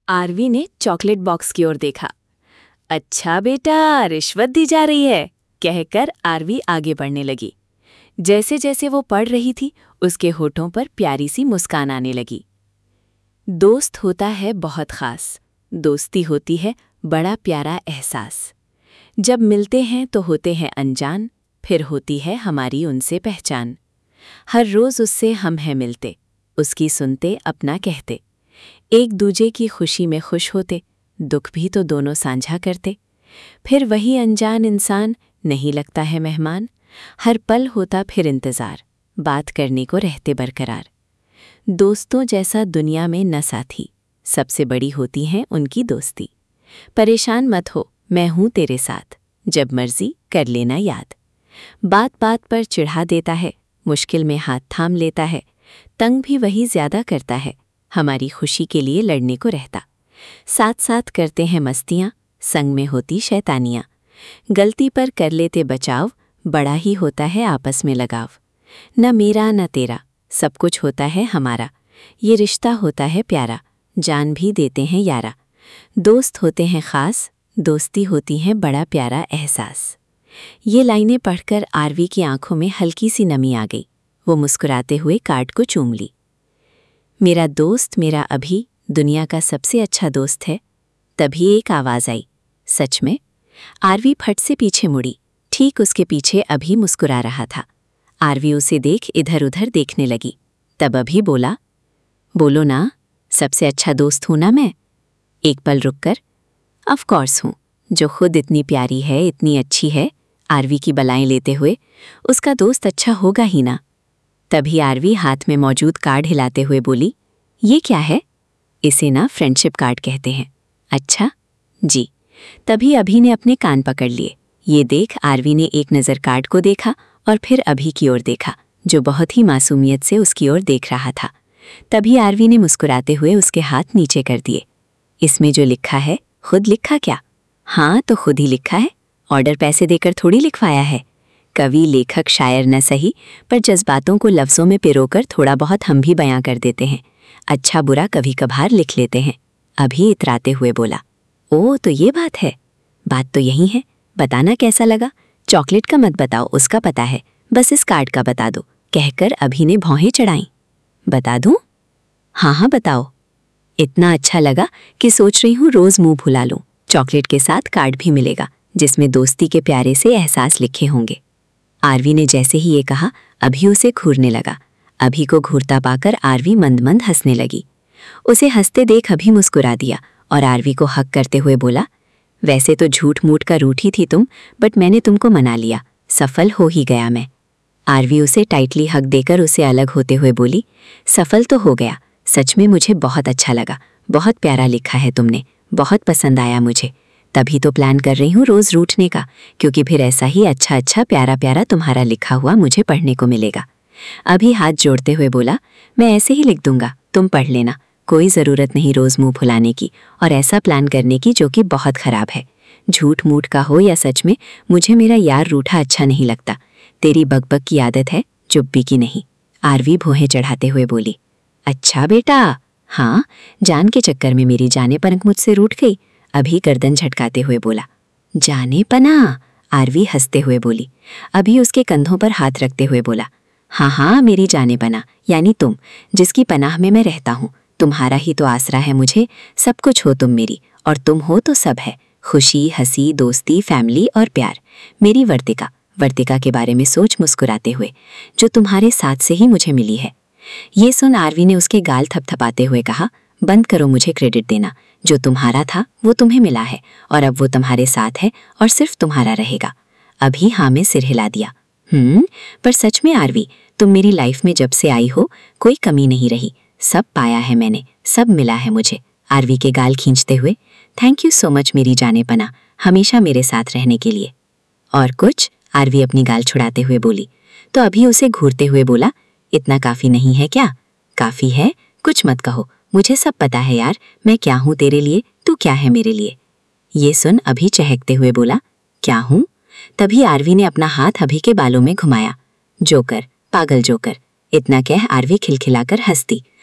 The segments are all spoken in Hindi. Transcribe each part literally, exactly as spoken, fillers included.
आरवी ने चॉकलेट बॉक्स की ओर देखा। अच्छा बेटा, रिश्वत दी जा रही है, कहकर आरवी आगे बढ़ने लगी। जैसे जैसे वो पढ़ रही थी, उसके होठों पर प्यारी सी मुस्कान आने लगी। दोस्त होता है बहुत खास, दोस्ती होती है बड़ा प्यारा एहसास। जब मिलते हैं तो होते हैं अनजान, फिर होती है हमारी उनसे पहचान। हर रोज उससे हम हैं मिलते, उसकी सुनते अपना कहते। एक दूजे की खुशी में खुश होते, दुख भी तो दोनों साझा करते। फिर वही अनजान इंसान नहीं लगता है मेहमान, हर पल होता फिर इंतज़ार, बात करने को रहते बरकरार। दोस्तों जैसा दुनिया में न साथी, सबसे बड़ी होती हैं उनकी दोस्ती। परेशान मत हो, मैं हूँ तेरे साथ, जब मर्जी कर लेना याद। बात बात पर चिढ़ा देता है, मुश्किल में हाथ थाम लेता है। तंग भी वही ज़्यादा करता है, हमारी खुशी के लिए लड़ने को रहता। साथ साथ करते हैं मस्तियाँ, संग में होती शैतानियाँ। गलती पर कर लेते बचाव, बड़ा ही होता है आपस में लगाव। न मेरा न तेरा, सब कुछ होता है हमारा। ये रिश्ता होता है प्यारा, जान भी देते हैं यारा। दोस्त होते हैं ख़ास, दोस्ती होती है बड़ा प्यारा एहसास। ये लाइनें पढ़कर आरवी की आंखों में हल्की सी नमी आ गई। वो मुस्कुराते हुए कार्ड को चूम ली। मेरा दोस्त मेरा अभी दुनिया का सबसे अच्छा दोस्त है। तभी एक आवाज़ आई, सच में? आरवी फट से पीछे मुड़ी। ठीक उसके पीछे अभी मुस्कुरा रहा था। आरवी उसे देख इधर उधर देखने लगी। तब अभी बोला, बोलो ना, सबसे अच्छा दोस्त हूं ना मैं? एक पल रुककर, ऑफ कोर्स हूं, जो खुद इतनी प्यारी है, इतनी अच्छी है। आरवी की बलाएं लेते हुए, उसका दोस्त अच्छा होगा ही ना। तभी आरवी हाथ में मौजूद कार्ड हिलाते हुए बोली, ये क्या है? इसे ना फ्रेंडशिप कार्ड कहते हैं। अच्छा जी। तभी अभी ने अपने कान पकड़ लिए। ये देख आरवी ने एक नज़र कार्ड को देखा और फिर अभी की ओर देखा, जो बहुत ही मासूमियत से उसकी ओर देख रहा था। तभी आरवी ने मुस्कुराते हुए उसके हाथ नीचे कर दिए। इसमें जो लिखा है, खुद लिखा क्या? हाँ, तो खुद ही लिखा है, ऑर्डर पैसे देकर थोड़ी लिखवाया है। कवि, लेखक, शायर न सही, पर जज्बातों को लफ्ज़ों में पिरोकर थोड़ा बहुत हम भी बयां कर देते हैं। अच्छा बुरा कभी कभार लिख लेते हैं। अभी इतराते हुए बोला, ओ तो ये बात है। बात तो यही है, बताना कैसा लगा? चॉकलेट का मत बताओ, उसका पता है, बस इस कार्ड का बता दो, कहकर अभी ने भौहें चढ़ाईं। बता दूं? हाँ हाँ बताओ। इतना अच्छा लगा कि सोच रही हूँ रोज़ मुंह फुला लूँ। चॉकलेट के साथ कार्ड भी मिलेगा, जिसमें दोस्ती के प्यारे से एहसास लिखे होंगे। आरवी ने जैसे ही ये कहा, अभी उसे घूरने लगा। अभी को घूरता पाकर आरवी मंद मंद हंसने लगी। उसे हंसते देख अभी मुस्कुरा दिया और आरवी को हक करते हुए बोला, वैसे तो झूठ मूठ का रूठी थी तुम, बट मैंने तुमको मना लिया, सफल हो ही गया मैं। आरवी उसे टाइटली हक देकर उसे अलग होते हुए बोली, सफल तो हो गया, सच में मुझे बहुत अच्छा लगा, बहुत प्यारा लिखा है तुमने, बहुत पसंद आया मुझे। तभी तो प्लान कर रही हूँ रोज़ रूठने का, क्योंकि फिर ऐसा ही अच्छा अच्छा प्यारा प्यारा तुम्हारा लिखा हुआ मुझे पढ़ने को मिलेगा। अभी हाथ जोड़ते हुए बोला, मैं ऐसे ही लिख दूंगा, तुम पढ़ लेना, कोई ज़रूरत नहीं रोज़ मुंह फुलाने की और ऐसा प्लान करने की जो कि बहुत ख़राब है। झूठ मूठ का हो या सच में, मुझे मेरा यार रूठा अच्छा नहीं लगता। तेरी बकबक की आदत है, चुप्पी की नहीं। आरवी भौहें चढ़ाते हुए बोली, अच्छा बेटा, हाँ, जान के चक्कर में मेरी जाने पनक मुझसे रूठ गई। अभी गर्दन झटकाते हुए बोला, जाने पना? आरवी हंसते हुए बोली। अभी उसके कंधों पर हाथ रखते हुए बोला, हाँ हाँ मेरी जाने पना, यानी तुम, जिसकी पनाह में मैं रहता हूँ। तुम्हारा ही तो आसरा है मुझे, सब कुछ हो तुम मेरी, और तुम हो तो सब है, खुशी, हंसी, दोस्ती, फैमिली और प्यार। मेरी वर्तिका, वर्तिका के बारे में सोच मुस्कुराते हुए, जो तुम्हारे साथ से ही मुझे मिली है। ये सुन आरवी ने उसके गाल थपथपाते हुए कहा, बंद करो मुझे क्रेडिट देना, जो तुम्हारा था वो तुम्हें मिला है और अब वो तुम्हारे साथ है और सिर्फ तुम्हारा रहेगा। अभी हाँ में सिर हिला दिया। हम्म पर सच में आरवी, तुम मेरी लाइफ में जब से आई हो कोई कमी नहीं रही, सब पाया है मैंने, सब मिला है मुझे। आरवी के गाल खींचते हुए, थैंक यू सो मच मेरी जाने पना, हमेशा मेरे साथ रहने के लिए। और कुछ? आरवी अपनी गाल छुड़ाते हुए बोली। तो अभी उसे घूरते हुए बोला, इतना काफ़ी नहीं है क्या? काफ़ी है, कुछ मत कहो, मुझे सब पता है यार, मैं क्या हूँ तेरे लिए, तू क्या है मेरे लिए। ये सुन अभी चहकते हुए बोला, क्या हूँ? तभी आरवी ने अपना हाथ अभी के बालों में घुमाया। जोकर, पागल जोकर। इतना कह आरवी खिलखिलाकर हंसती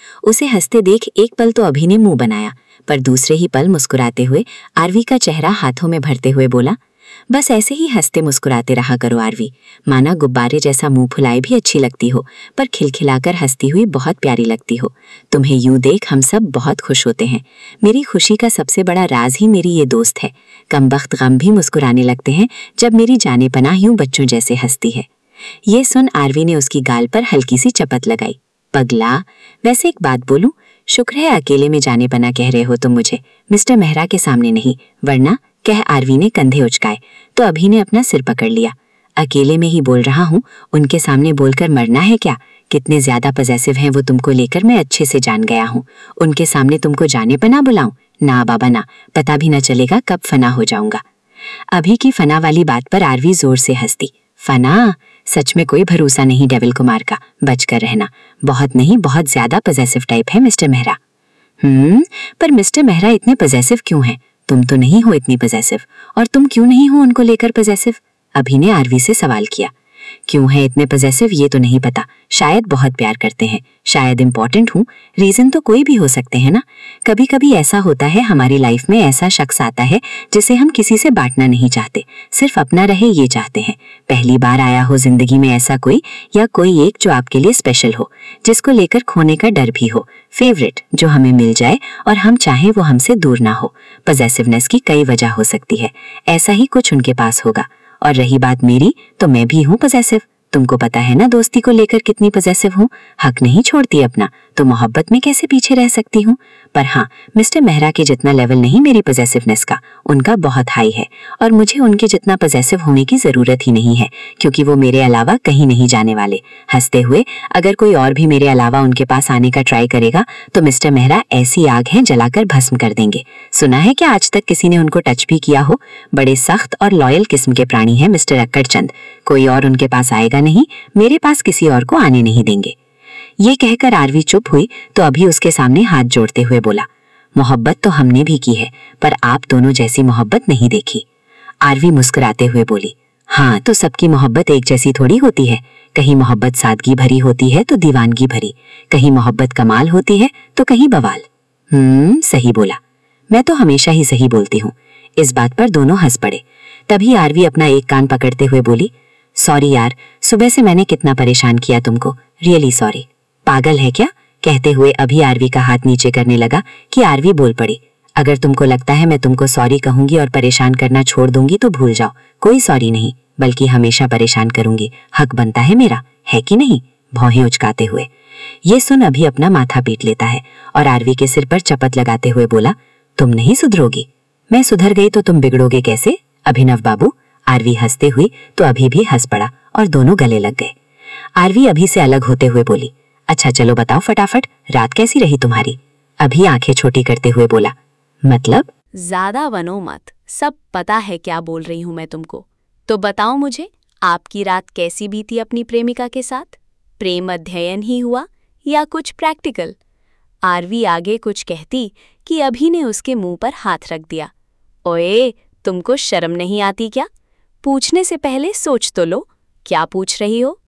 उसे हंसते देख एक पल तो अभी ने मुंह बनाया, पर दूसरे ही पल मुस्कुराते हुए आरवी का चेहरा हाथों में भरते हुए बोला, बस ऐसे ही हंसते मुस्कुराते रहा करो आरवी। माना गुब्बारे जैसा मुंह फुलाए भी अच्छी लगती हो, पर खिलखिलाकर हंसती हुई बहुत प्यारी लगती हो। तुम्हें यूं देख हम सब बहुत खुश होते हैं। मेरी खुशी का सबसे बड़ा राज ही मेरी ये दोस्त है। कमबख्त गम भी मुस्कुराने लगते हैं जब मेरी जाने पनाह यूं बच्चों जैसे हंसती है। ये सुन आरवी ने उसकी गाल पर हल्की सी चपत लगाई। पगला, वैसे एक बात बोलूं, शुक्र है अकेले में जाने पना कह रहे हो तुम मुझे, मिस्टर मेहरा के सामने नहीं, वरना, कह आरवी ने कंधे उचकाए तो अभी ने अपना सिर पकड़ लिया। अकेले में ही बोल रहा हूँ, उनके सामने बोलकर मरना है क्या? कितने ज्यादा पजेसिव हैं वो तुमको लेकर मैं अच्छे से जान गया हूँ। उनके सामने तुमको जाने पना बुलाऊं? ना बाबा ना, पता भी न चलेगा कब फना हो जाऊंगा। अभी की फना वाली बात पर आरवी जोर से हंसती। फना? सच में कोई भरोसा नहीं डेविल कुमार का, बचकर रहना। बहुत नहीं बहुत ज्यादा पजेसिव टाइप है मिस्टर मेहरा। हम्म पर मिस्टर मेहरा इतने पजेसिव क्यों हैं? तुम तो नहीं हो इतनी पजेसिव, और तुम क्यों नहीं हो उनको लेकर पजेसिव? अभी ने आरवी से सवाल किया। क्यों है इतने पजेसिव ये तो नहीं पता, शायद बहुत प्यार करते हैं, शायद इम्पोर्टेंट हूँ, रीजन तो कोई भी हो सकते हैं ना। कभी कभी ऐसा होता है हमारी लाइफ में, ऐसा शख्स आता है जिसे हम किसी से बांटना नहीं चाहते, सिर्फ अपना रहे ये चाहते हैं। पहली बार आया हो जिंदगी में ऐसा कोई, या कोई एक जो आपके लिए स्पेशल हो, जिसको लेकर खोने का डर भी हो, फेवरेट जो हमें मिल जाए और हम चाहें वो हमसे दूर ना हो। पजेसिवनेस की कई वजह हो सकती है, ऐसा ही कुछ उनके पास होगा। और रही बात मेरी, तो मैं भी हूँ पजेसिव। तुमको पता है ना दोस्ती को लेकर कितनी पजेसिव हूँ, हक नहीं छोड़ती अपना, तो मोहब्बत में कैसे पीछे रह सकती हूँ। पर हाँ, मिस्टर मेहरा के जितना लेवल नहीं मेरी पजेसिवनेस का, उनका बहुत हाई है, और मुझे उनके जितना पजेसिव होने की जरूरत ही नहीं है, क्योंकि वो मेरे अलावा कहीं नहीं जाने वाले। हंसते हुए, अगर कोई और भी मेरे अलावा उनके पास आने का ट्राई करेगा तो मिस्टर मेहरा ऐसी आग है जलाकर भस्म कर देंगे। सुना है क्या आज तक किसी ने उनको टच भी किया हो? बड़े सख्त और लॉयल किस्म के प्राणी है मिस्टर अक्कड़ चंद, कोई और उनके पास आएगा नहीं, मेरे पास किसी और को आने नहीं देंगे। ये कहकर आरवी चुप हुई तो अभी उसके सामने हाथ जोड़ते हुए बोला, मोहब्बत तो हमने भी की है, पर आप दोनों जैसी मोहब्बत नहीं देखी। आरवी मुस्कुराते हुए बोली, हाँ तो सबकी मोहब्बत एक जैसी थोड़ी होती है, कहीं मोहब्बत सादगी भरी होती है तो दीवानगी भरी, कहीं मोहब्बत कमाल होती है तो कहीं बवाल। हम्म सही बोला, मैं तो हमेशा ही सही बोलती हूँ। इस बात पर दोनों हंस पड़े। तभी आरवी अपना एक कान पकड़ते हुए बोली, सॉरी यार, सुबह से मैंने कितना परेशान किया तुमको, रियली सॉरी। पागल है क्या? कहते हुए अभी आरवी का हाथ नीचे करने लगा कि आरवी बोल पड़ी, अगर तुमको लगता है मैं तुमको सॉरी कहूंगी और परेशान करना छोड़ दूंगी तो भूल जाओ, कोई सॉरी नहीं, बल्कि हमेशा परेशान करूंगी, हक बनता है मेरा, है कि नहीं? भौहें उचकाते हुए। ये सुन अभी अपना माथा पीट लेता है और आरवी के सिर पर चपत लगाते हुए बोला, तुम नहीं सुधरोगी? मैं सुधर गई तो तुम बिगड़ोगे कैसे अभिनव बाबू? आरवी हंसते हुई तो अभी भी हंस पड़ा और दोनों गले लग गए। आरवी अभी से अलग होते हुए बोली, अच्छा चलो बताओ फटाफट, रात कैसी रही तुम्हारी? अभी आंखें छोटी करते हुए बोला, मतलब? ज्यादा बनो मत, सब पता है क्या बोल रही हूं मैं तुमको। तो बताओ मुझे, आपकी रात कैसी बीती अपनी प्रेमिका के साथ? प्रेम अध्ययन ही हुआ या कुछ प्रैक्टिकल? आरवी आगे कुछ कहती कि अभी ने उसके मुंह पर हाथ रख दिया। ओए, तुमको शर्म नहीं आती क्या? पूछने से पहले सोच तो लो, क्या पूछ रही हो?